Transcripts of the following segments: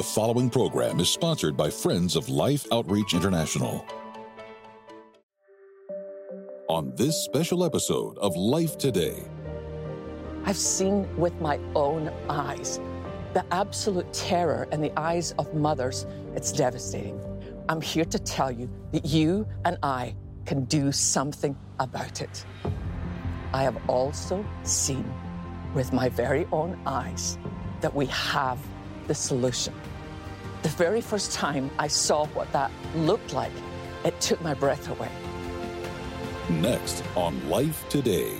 The following program is sponsored by Friends of Life Outreach International. On this special episode of Life Today, I've seen with my own eyes the absolute terror in the eyes of mothers. It's devastating. I'm here to tell you that you and I can do something about it. I have also seen with my very own eyes that we have the solution. The very first time I saw what that looked like, it took my breath away. Next on Life Today.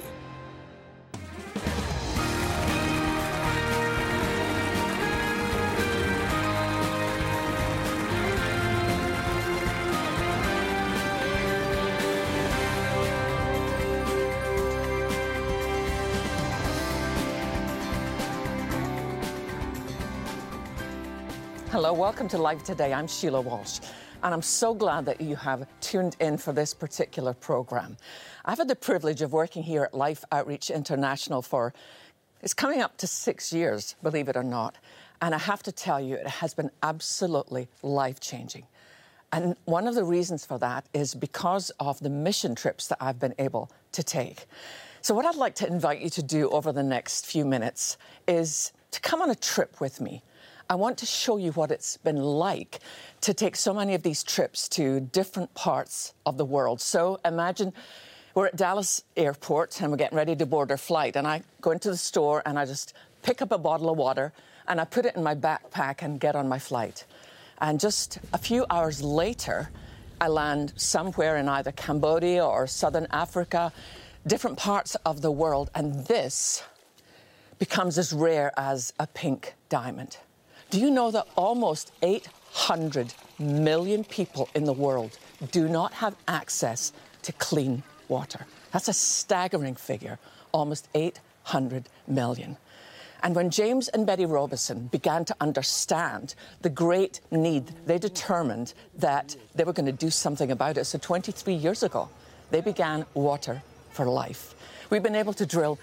Hello, welcome to Life Today. I'm Sheila Walsh, and I'm so glad that you have tuned in for this particular program. I've had the privilege of working here at Life Outreach International it's coming up to 6 years, believe it or not. And I have to tell you, it has been absolutely life-changing. And one of the reasons for that is because of the mission trips that I've been able to take. So what I'd like to invite you to do over the next few minutes is to come on a trip with me. I want to show you what it's been like to take so many of these trips to different parts of the world. So imagine we're at Dallas Airport and we're getting ready to board our flight, and I go into the store and I just pick up a bottle of water and I put it in my backpack and get on my flight. And just a few hours later, I land somewhere in either Cambodia or Southern Africa, different parts of the world, and this becomes as rare as a pink diamond. Do you know that almost 800 million people in the world do not have access to clean water? That's a staggering figure, almost 800 million. And when James and Betty Robison began to understand the great need, they determined that they were going to do something about it. So 23 years ago, they began Water for Life. We've been able to drill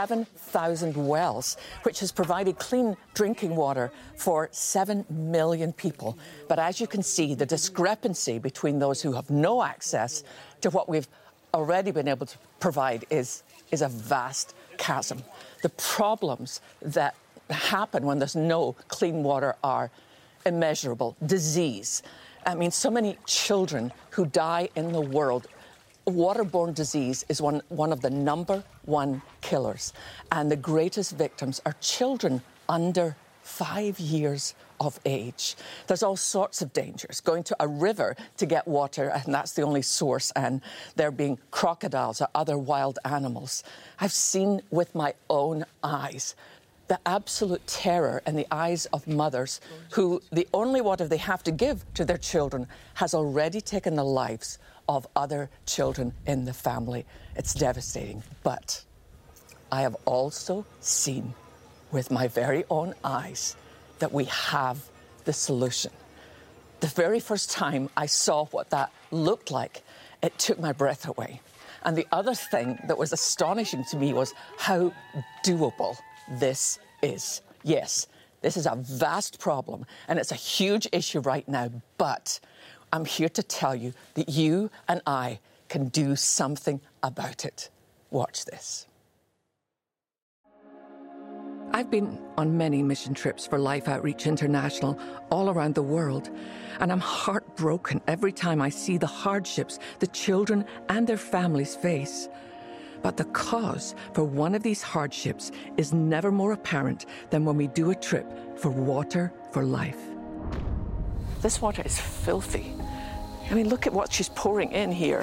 7,000 wells, which has provided clean drinking water for 7 million people. But as you can see, the discrepancy between those who have no access to what we've already been able to provide is a vast chasm. The problems that happen when there's no clean water are immeasurable. Disease. I mean, so many children who die in the world. Waterborne disease is one of the number one killers, and the greatest victims are children under 5 years of age. There's all sorts of dangers. Going to a river to get water, and that's the only source, and there being crocodiles or other wild animals. I've seen with my own eyes the absolute terror in the eyes of mothers who the only water they have to give to their children has already taken the lives of other children in the family. It's devastating. But I have also seen with my very own eyes that we have the solution. The very first time I saw what that looked like, it took my breath away. And the other thing that was astonishing to me was how doable this is. Yes, this is a vast problem and it's a huge issue right now, but I'm here to tell you that you and I can do something about it. Watch this. I've been on many mission trips for Life Outreach International all around the world, and I'm heartbroken every time I see the hardships the children and their families face. But the cause for one of these hardships is never more apparent than when we do a trip for Water for Life. This water is filthy. I mean, look at what she's pouring in here.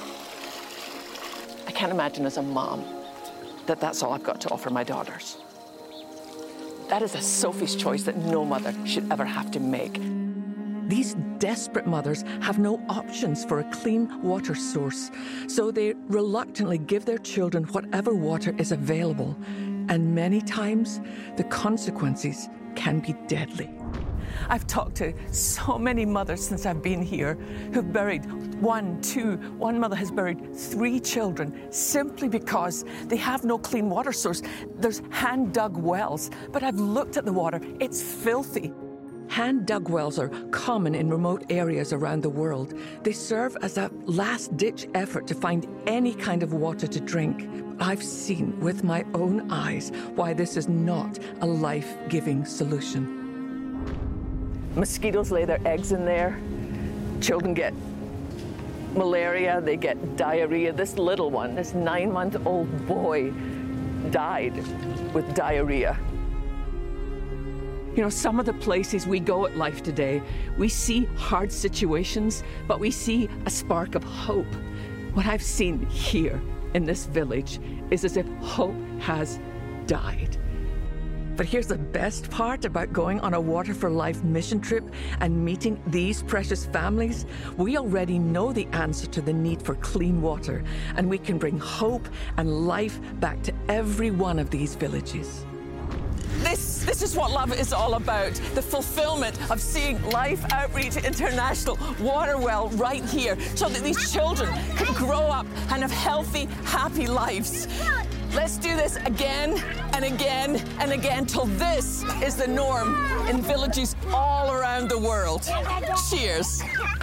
I can't imagine as a mom that that's all I've got to offer my daughters. That is a Sophie's choice that no mother should ever have to make. These desperate mothers have no options for a clean water source, so they reluctantly give their children whatever water is available. And many times, the consequences can be deadly. I've talked to so many mothers since I've been here who've buried one mother has buried 3 children simply because they have no clean water source. There's hand-dug wells, but I've looked at the water. It's filthy. hand-dug wells are common in remote areas around the world. They serve as a last-ditch effort to find any kind of water to drink. I've seen with my own eyes why this is not a life-giving solution. Mosquitoes lay their eggs in there. Children get malaria, they get diarrhea. This little one, this 9-month-old boy, died with diarrhea. You know, some of the places we go at Life Today, we see hard situations, but we see a spark of hope. What I've seen here in this village is as if hope has died. But here's the best part about going on a Water for Life mission trip and meeting these precious families. We already know the answer to the need for clean water, and we can bring hope and life back to every one of these villages. This is what love is all about, the fulfillment of seeing Life Outreach International water well right here so that these children can grow up and have healthy, happy lives. Let's do this again and again and again till this is the norm in villages all around the world. Cheers.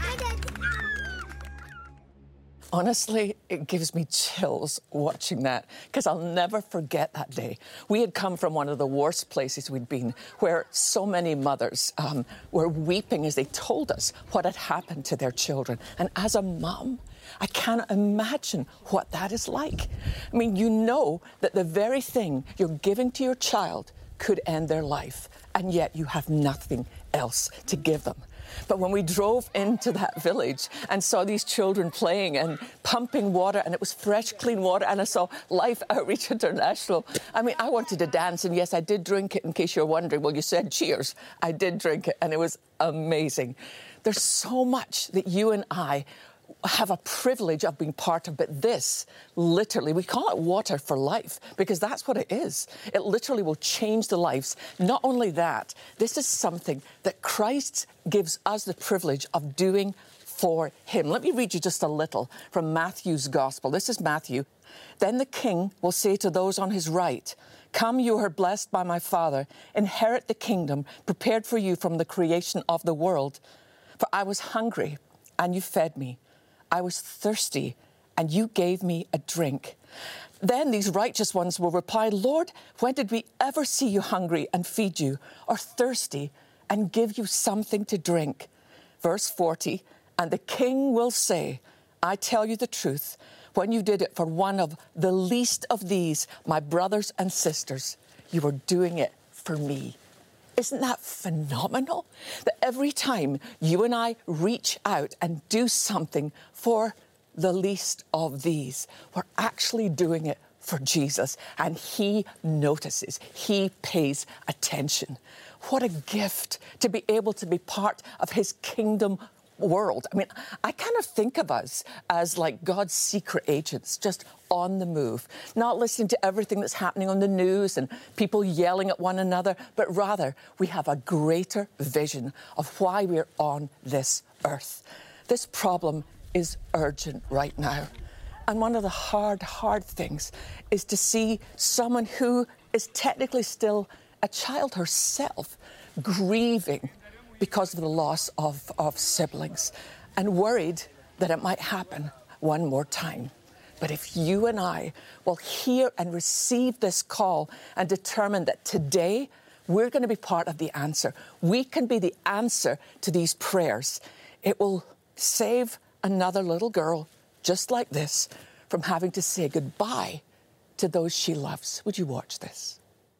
Honestly, it gives me chills watching that because I'll never forget that day. We had come from one of the worst places we'd been where so many mothers were weeping as they told us what had happened to their children. And as a mom, I cannot imagine what that is like. I mean, you know that the very thing you're giving to your child could end their life, and yet you have nothing else to give them. But when we drove into that village and saw these children playing and pumping water, and it was fresh, clean water, and I saw Life Outreach International, I mean, I wanted to dance, and yes, I did drink it, in case you're wondering. Well, you said cheers. I did drink it, and it was amazing. There's so much that you and I have a privilege of being part of, but this, literally, we call it Water for Life because that's what it is. It literally will change the lives. Not only that, this is something that Christ gives us the privilege of doing for him. Let me read you just a little from Matthew's Gospel. This is Matthew. Then the king will say to those on his right, "Come, you are blessed by my Father. Inherit the kingdom prepared for you from the creation of the world. For I was hungry, and you fed me. I was thirsty, and you gave me a drink." Then these righteous ones will reply, "Lord, when did we ever see you hungry and feed you, or thirsty and give you something to drink?" Verse 40, and the king will say, "I tell you the truth, when you did it for one of the least of these, my brothers and sisters, you were doing it for me." Isn't that phenomenal? That every time you and I reach out and do something for the least of these, we're actually doing it for Jesus, and he notices, he pays attention. What a gift to be able to be part of his kingdom world. I mean, I kind of think of us as like God's secret agents, just on the move, not listening to everything that's happening on the news and people yelling at one another, but rather we have a greater vision of why we're on this earth. This problem is urgent right now. And one of the hard things is to see someone who is technically still a child herself grieving because of the loss of siblings and worried that it might happen one more time. But if you and I will hear and receive this call and determine that today we're going to be part of the answer, we can be the answer to these prayers, it will save another little girl just like this from having to say goodbye to those she loves. Would you watch this?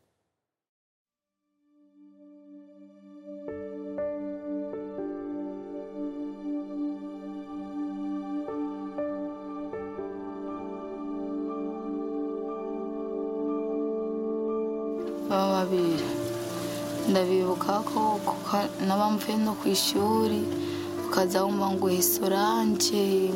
babiri ndabibuka ko naba mvuye no ku ishuri ukaza wumva ngo Solange.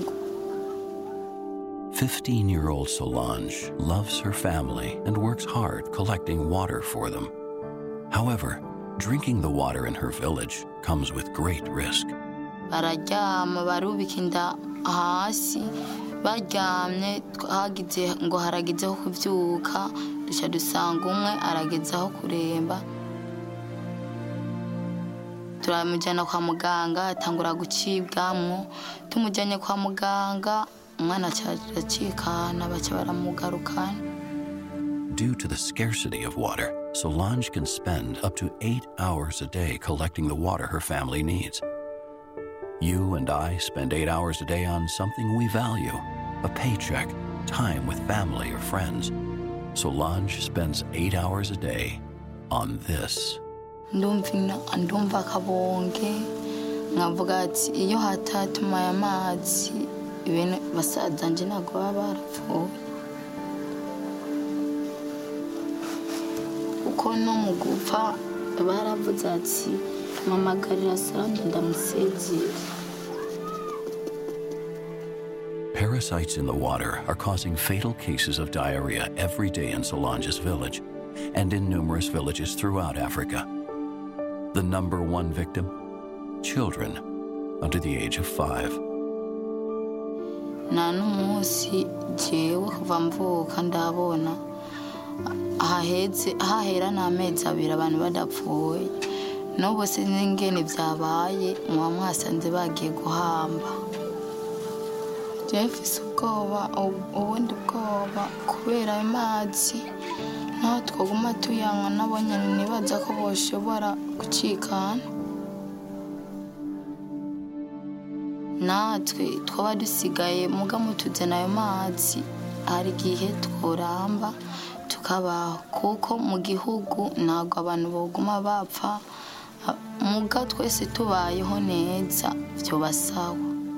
15-year-old Solange loves her family and works hard collecting water for them. However, drinking the water in her village comes with great risk. Bararyama barubika inda hasi baryamye hagize ngo haragizeho kuvyuka duca dusanga umwe aragezaho kuremba turamujyana kwa muganga atangura gucibwamwo tumujyanye kwa muganga umwana acikana baca baramugarukana. Due to the scarcity of water, Solange can spend up to 8 hours a day collecting the water her family needs. You and I spend 8 hours a day on something we value, a paycheck, time with family or friends. Solange spends 8 hours a day on this. Ndumva kabonge nkavuga ati iyo hatatumaye amazi ibintu basaza nje ntabwo baba barapfuye kuko no mu gupfa baravuze ati mamagarira Solange ndamusezera. Parasites in the water are causing fatal cases of diarrhea every day in Solange's village and in numerous villages throughout Africa. The number one victim? Children under the age of 5. Nta n'umunsi jewe kuva mvuka ndabona hahera n'amezi abiri abantu badapfuye n'ubu sinzi ingene vyabaye muba mwasanze bagiye guhamba. Jefise ubwoba ubundi bwoba kubera amazi naho twaguma tuyanywa nabonye nibaza ko boshobora gucikana. Natwe twaba dusigaye muga mutuzana ayo mazi hari igihe tworamba tukabaho kuko mu gihugu ntabwo abantu boguma bapfa muga twese tubayeho neza vyoba sawa.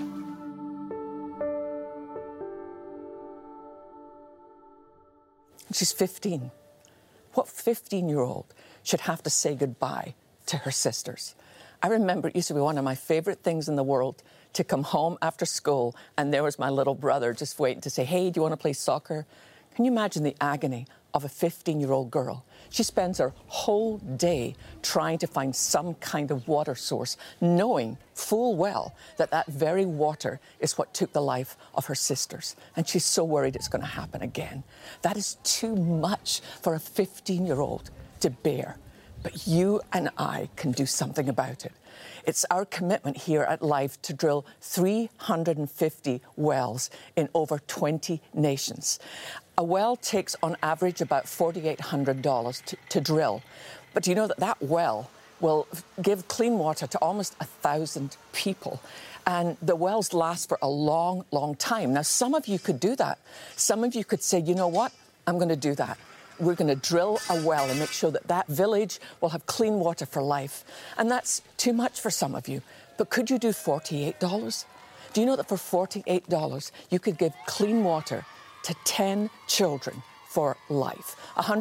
She's 15. What 15-year-old should have to say goodbye to her sisters? I remember it used to be one of my favorite things in the world to come home after school and there was my little brother just waiting to say, hey, do you want to play soccer? Can you imagine the agony of a 15-year-old girl? She spends her whole day trying to find some kind of water source, knowing full well that that very water is what took the life of her sisters. And she's so worried it's going to happen again. That is too much for a 15-year-old to bear. But you and I can do something about it. It's our commitment here at Life to drill 350 wells in over 20 nations. A well takes, on average, about $4,800 to drill. But do you know that that well will give clean water to almost 1,000 people? And the wells last for a long, long time. Now, some of you could do that. Some of you could say, you know what? I'm going to do that. We're going to drill a well and make sure that that village will have clean water for life. And that's too much for some of you. But could you do $48? Do you know that for $48, you could give clean water to 10 children for life?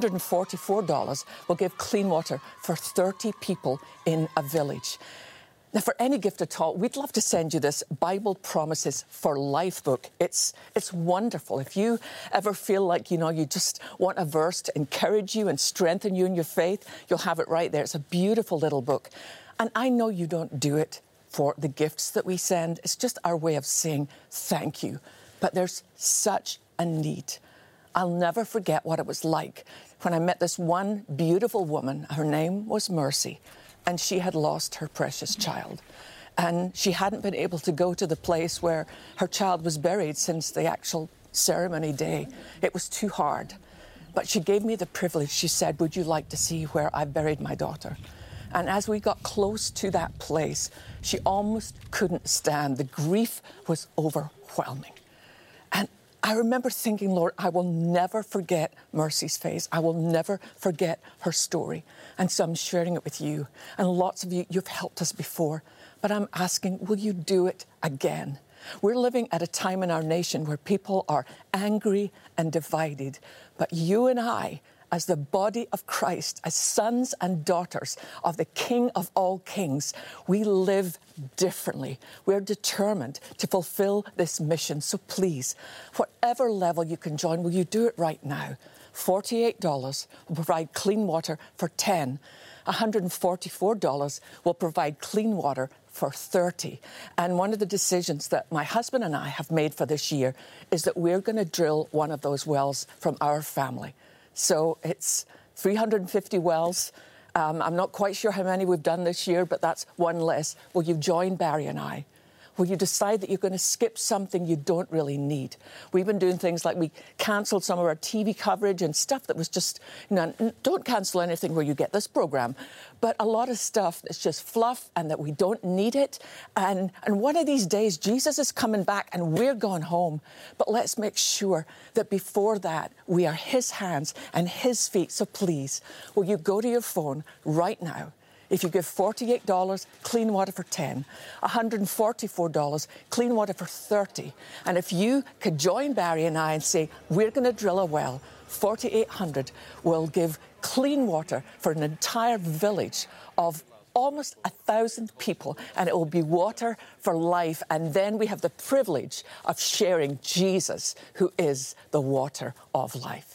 $144 will give clean water for 30 people in a village. Now, for any gift at all, we'd love to send you this Bible Promises for Life book. It's wonderful. If you ever feel like, you just want a verse to encourage you and strengthen you in your faith, you'll have it right there. It's a beautiful little book. And I know you don't do it for the gifts that we send. It's just our way of saying thank you. But there's such a need. I'll never forget what it was like when I met this one beautiful woman. Her name was Mercy. And she had lost her precious child. And she hadn't been able to go to the place where her child was buried since the actual ceremony day. It was too hard. But she gave me the privilege. She said, would you like to see where I buried my daughter? And as we got close to that place, she almost couldn't stand. The grief was overwhelming. And I remember thinking, Lord, I will never forget Mercy's face. I will never forget her story. And so I'm sharing it with you. And lots of you, you've helped us before. But I'm asking, will you do it again? We're living at a time in our nation where people are angry and divided. But you and I, as the body of Christ, as sons and daughters of the King of all kings, we live differently. We're determined to fulfill this mission. So please, whatever level you can join, will you do it right now? $48 will provide clean water for 10. $144 will provide clean water for 30. And one of the decisions that my husband and I have made for this year is that we're going to drill one of those wells from our family. So it's 350 wells, I'm not quite sure how many we've done this year, but that's one less. Will you join Barry and I? Will you decide that you're going to skip something you don't really need? We've been doing things like we cancelled some of our TV coverage and stuff that was just, don't cancel anything where you get this programme, but a lot of stuff that's just fluff and that we don't need it. And one of these days, Jesus is coming back and we're going home. But let's make sure that before that, we are his hands and his feet. So please, will you go to your phone right now? If you give $48, clean water for $10, $144, clean water for $30. And if you could join Barry and I and say, we're going to drill a well, $4,800 will give clean water for an entire village of almost 1,000 people, and it will be water for life. And then we have the privilege of sharing Jesus, who is the water of life.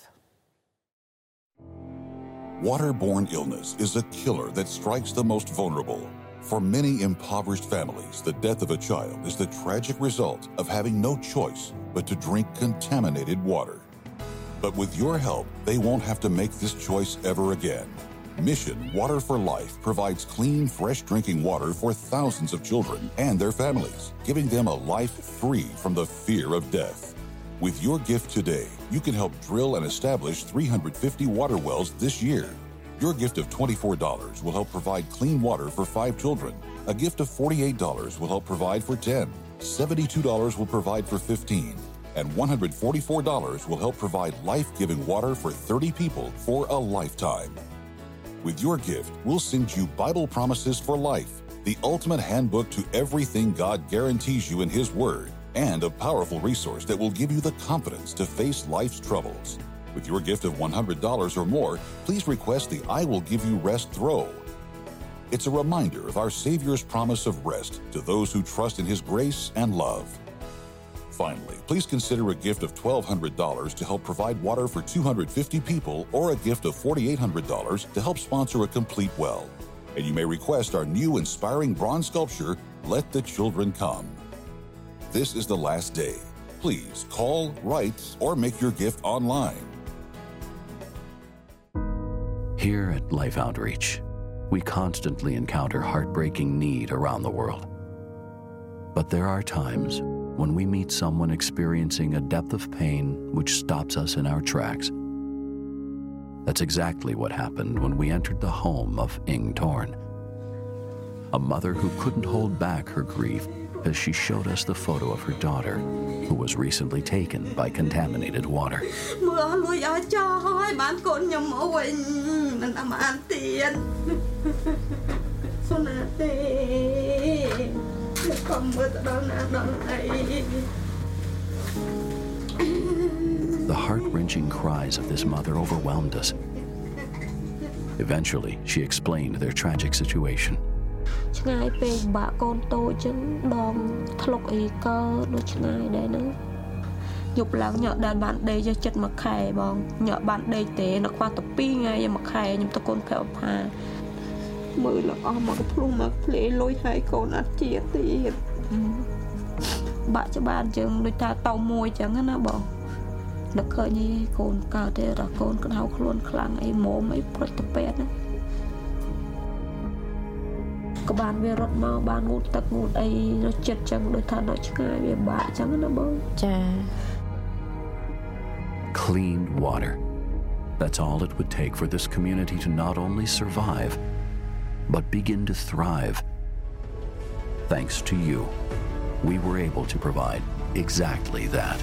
Waterborne illness is a killer that strikes the most vulnerable. For many impoverished families, the death of a child is the tragic result of having no choice but to drink contaminated water. But with your help, they won't have to make this choice ever again. Mission Water for Life provides clean, fresh drinking water for thousands of children and their families, giving them a life free from the fear of death. With your gift today, you can help drill and establish 350 water wells this year. Your gift of $24 will help provide clean water for 5 children. A gift of $48 will help provide for 10. $72 will provide for 15. And $144 will help provide life-giving water for 30 people for a lifetime. With your gift, we'll send you Bible Promises for Life, the ultimate handbook to everything God guarantees you in His Word, and a powerful resource that will give you the confidence to face life's troubles. With your gift of $100 or more, please request the I Will Give You Rest throw. It's a reminder of our Savior's promise of rest to those who trust in His grace and love. Finally, please consider a gift of $1,200 to help provide water for 250 people, or a gift of $4,800 to help sponsor a complete well. And you may request our new inspiring bronze sculpture, Let the Children Come. This is the last day. Please call, write, or make your gift online. Here at Life Outreach, we constantly encounter heartbreaking need around the world. But there are times when we meet someone experiencing a depth of pain which stops us in our tracks. That's exactly what happened when we entered the home of Ing Torn, a mother who couldn't hold back her grief as she showed us the photo of her daughter, who was recently taken by contaminated water. The heart-wrenching cries of this mother overwhelmed us. Eventually, she explained their tragic situation. They Clean water. That's all it would take for this community to not only survive, but begin to thrive. Thanks to you, we were able to provide exactly that.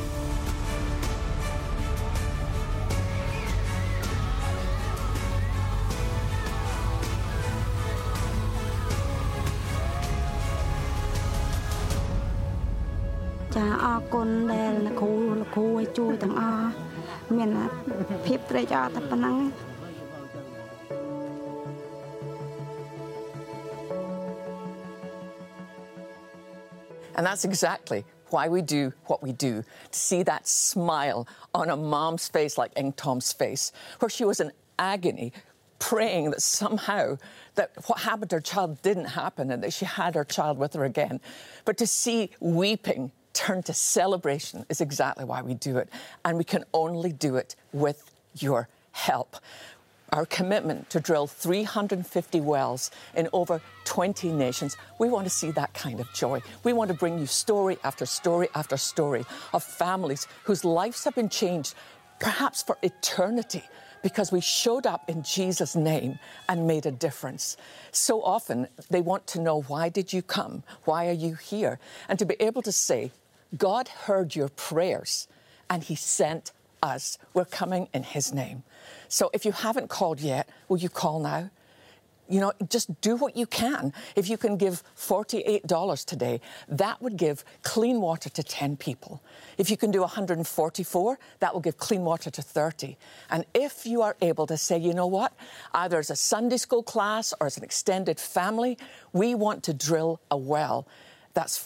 And that's exactly why we do what we do, to see that smile on a mom's face like Ing Tom's face, where she was in agony, praying that somehow that what happened to her child didn't happen and that she had her child with her again. But to see weeping turn to celebration is exactly why we do it. And we can only do it with your help. our commitment to drill 350 wells in over 20 nations. We want to see that kind of joy. We want to bring you story after story after story of families whose lives have been changed, perhaps for eternity, because we showed up in Jesus' name and made a difference. So often they want to know, why did you come? Why are you here? And to be able to say, God heard your prayers and he sent us. We're coming in his name. So if you haven't called yet, will you call now? You know, just do what you can. If you can give $48 today, that would give clean water to 10 people. If you can do 144, that will give clean water to 30. And if you are able to say, you know what, either as a Sunday school class or as an extended family, we want to drill a well, that's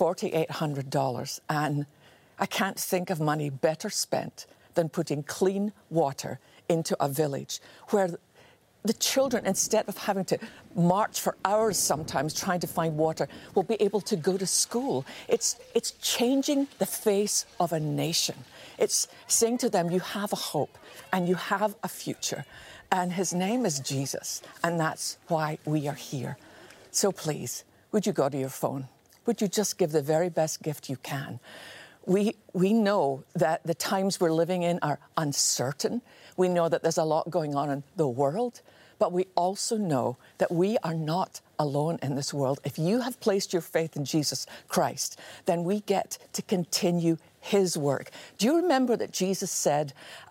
$4,800. And I can't think of money better spent than putting clean water into a village where the children, instead of having to march for hours sometimes trying to find water, will be able to go to school. It's changing the face of a nation. It's saying to them, you have a hope and you have a future. And his name is Jesus. And that's why we are here. So please, would you go to your phone? Would you just give the very best gift you can? We know that the times we're living in are uncertain. We know that there's a lot going on in the world. But we also know that we are not alone in this world. If you have placed your faith in Jesus Christ, then we get to continue his work. Do you remember that Jesus said,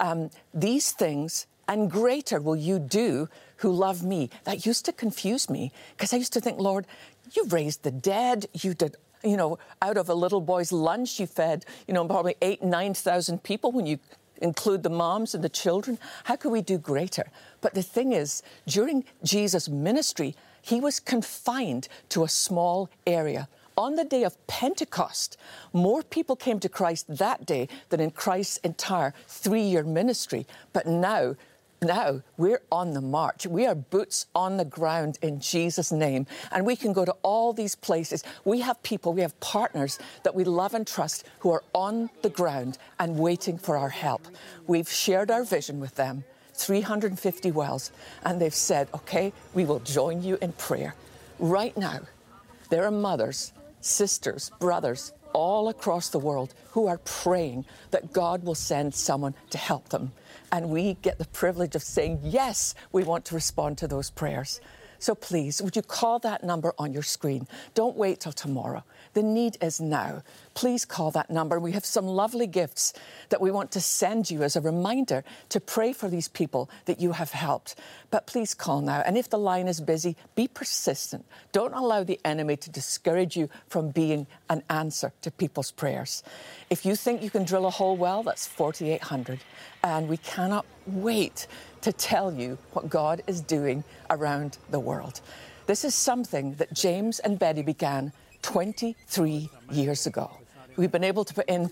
these things and greater will you do who love me? That used to confuse me because I used to think, Lord, you raised the dead, you did, you know, out of a little boy's lunch, you fed, you know, probably 8,000 to 9,000 people when you include the moms and the children. How could we do greater? But the thing is, during Jesus' ministry, he was confined to a small area. On the day of Pentecost, more people came to Christ that day than in Christ's entire 3-year ministry. But now we're on the march. We are boots on the ground in Jesus' name. And we can go to all these places. We have people, we have partners that we love and trust who are on the ground and waiting for our help. We've shared our vision with them, 350 wells, and they've said, okay, we will join you in prayer. Right now, there are mothers, sisters, brothers, all across the world who are praying that God will send someone to help them. And we get the privilege of saying, yes, we want to respond to those prayers. So please, would you call that number on your screen? Don't wait till tomorrow. The need is now. Please call that number. We have some lovely gifts that we want to send you as a reminder to pray for these people that you have helped. But please call now. And if the line is busy, be persistent. Don't allow the enemy to discourage you from being an answer to people's prayers. If you think you can drill a whole well, that's $4,800. And we cannot wait to tell you what God is doing around the world. This is something that James and Betty began 23 years ago. We've been able to put in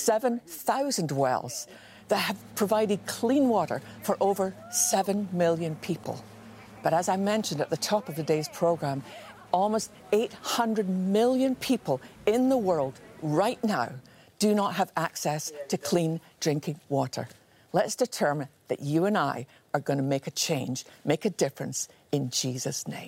7,000 wells that have provided clean water for over 7 million people. But as I mentioned at the top of today's program, almost 800 million people in the world right now do not have access to clean drinking water. Let's determine that you and I are going to make a change, make a difference in Jesus' name.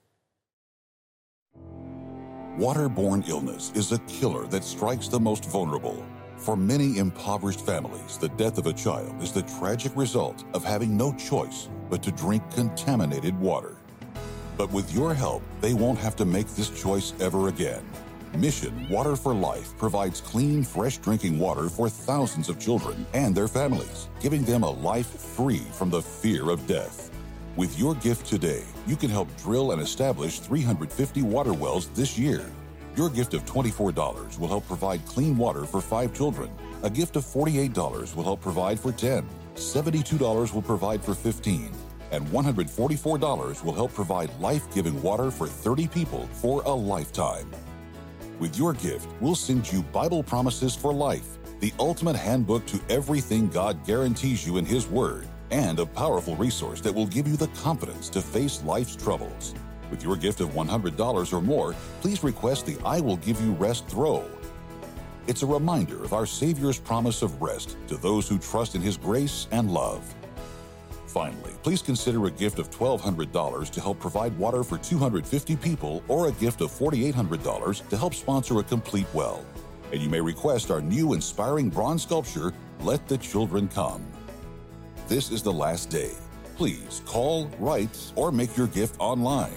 Waterborne illness is a killer that strikes the most vulnerable. For many impoverished families, the death of a child is the tragic result of having no choice but to drink contaminated water. But with your help, they won't have to make this choice ever again. Mission Water for Life provides clean, fresh drinking water for thousands of children and their families, giving them a life free from the fear of death. With your gift today, you can help drill and establish 350 water wells this year. Your gift of $24 will help provide clean water for 5 children. A gift of $48 will help provide for 10. $72 will provide for 15. And $144 will help provide life-giving water for 30 people for a lifetime. With your gift, we'll send you Bible Promises for Life, the ultimate handbook to everything God guarantees you in His Word, and a powerful resource that will give you the confidence to face life's troubles. With your gift of $100 or more, please request the I Will Give You Rest throw. It's a reminder of our Savior's promise of rest to those who trust in His grace and love. Finally, please consider a gift of $1,200 to help provide water for 250 people or a gift of $4,800 to help sponsor a complete well. And you may request our new inspiring bronze sculpture, Let the Children Come. This is the last day. Please call, write, or make your gift online.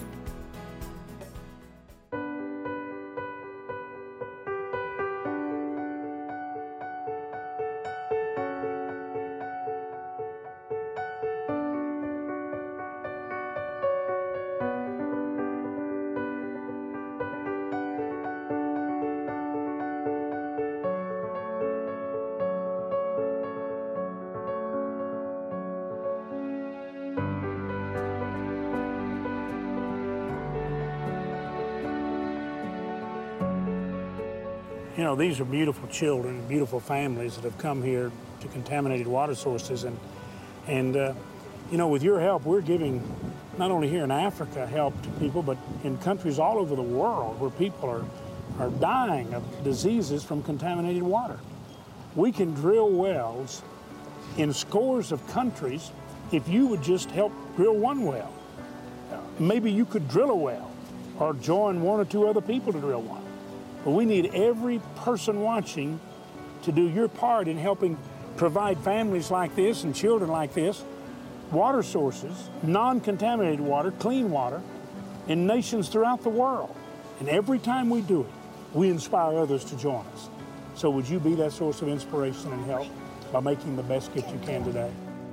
You know, these are beautiful children, beautiful families that have come here to contaminated water sources. And you know, with your help, we're giving not only here in Africa help to people, but in countries all over the world where people are dying of diseases from contaminated water. We can drill wells in scores of countries if you would just help drill one well. Maybe you could drill a well or join one or two other people to drill one. But we need every person watching to do your part in helping provide families like this and children like this water sources, non-contaminated water, clean water, in nations throughout the world. And every time we do it, we inspire others to join us. So would you be that source of inspiration and help by making the best gift you can today?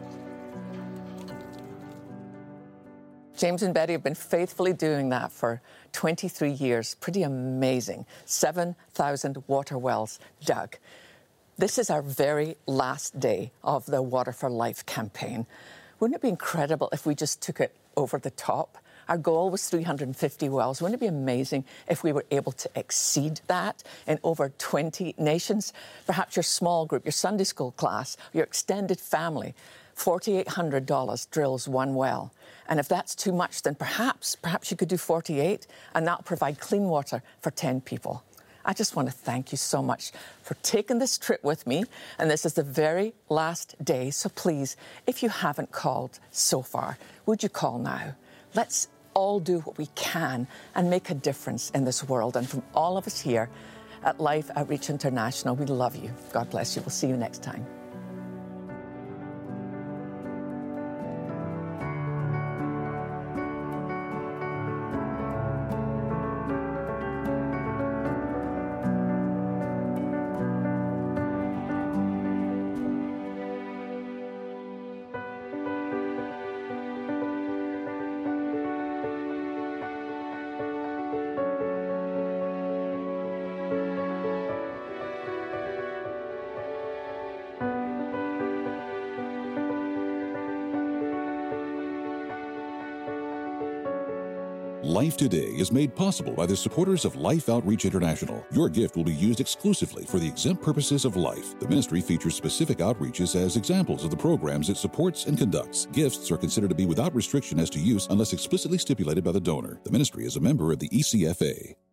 James and Betty have been faithfully doing that for 23 years. Pretty amazing. 7,000 water wells dug. This is our very last day of the Water for Life campaign. Wouldn't it be incredible if we just took it over the top? Our goal was 350 wells. Wouldn't it be amazing if we were able to exceed that in over 20 nations? Perhaps your small group, your Sunday school class, your extended family. $4,800 drills one well. And if that's too much, then perhaps you could do 48, and that'll provide clean water for 10 people. I just want to thank you so much for taking this trip with me. And this is the very last day. So please, if you haven't called so far, would you call now? Let's all do what we can and make a difference in this world. And from all of us here at Life Outreach International, we love you. God bless you. We'll see you next time. Life Today is made possible by the supporters of Life Outreach International. Your gift will be used exclusively for the exempt purposes of life. The ministry features specific outreaches as examples of the programs it supports and conducts. Gifts are considered to be without restriction as to use unless explicitly stipulated by the donor. The ministry is a member of the ECFA.